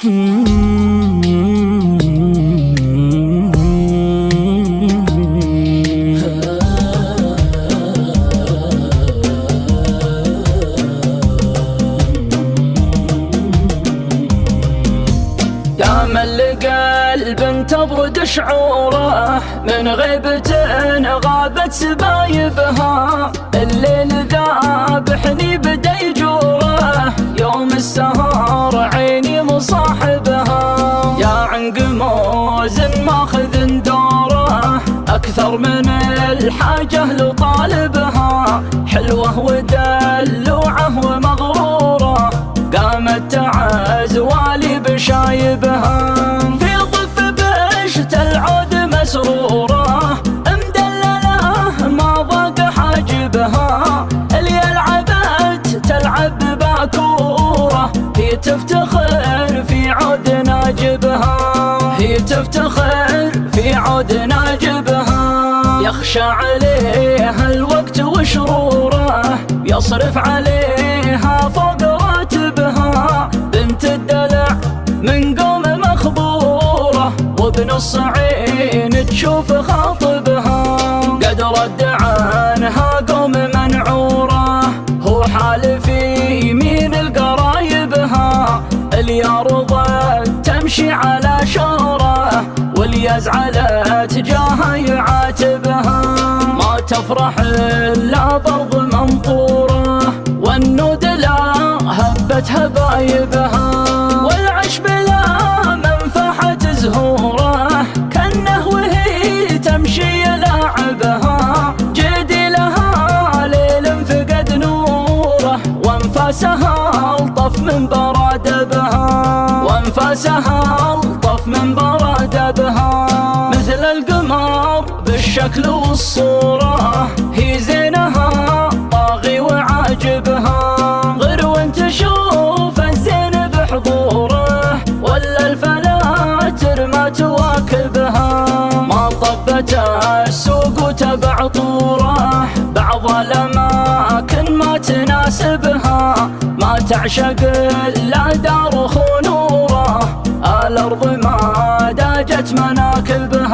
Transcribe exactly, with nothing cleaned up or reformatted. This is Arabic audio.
يا من لقلب تبرد شعوره من غيبة غابت سبايبها، الليل ذابحني بدا يجوره يوم السهر عيني مصاحبها. يا عنق موز ماخذ دوره أكثر من الحاجة لطالبها، حلوة ودلوعة ومغرورة قامت تعز والي بشايبها. في ضف بشت العود مسرورة مدللة ما ضاق حاجبها، اللي لعبت تلعب باكورة هي تفتخر في عود ناجبها، هي تفتخر في عود ناجبها. يخشى عليها الوقت وشروره يصرف عليها فوق راتبها، بنت الدلع من قوم مخبورة وبنص عين تشوف خاطبها. قد رد عنها قوم منعورة هو حال في يمين القرايبها، اللي رضت تمشي على شوره واللي زعلت جاها يعاتبها. ما تفرح الا برض منطوره والنود لا هبت هبايبها، والعش بلا منفحة زهوره كأنه وهي تمشي يلاعبها. جدي لها ليل فقد نوره وانفاسها الطف من برادبها، وانفاسها الطف من برادبها. مثل القمر بالشكل والصورة هي زينها طاغي وعاجبها، غير وانت شوف الزين بحضوره ولا الفلاتر ما تواكبها. ما طبت السوق وتبع طوره بعض الأماكن ما تناسبها، ما تعشق إلا دار خنوره الأرض ما داجت مناكبها.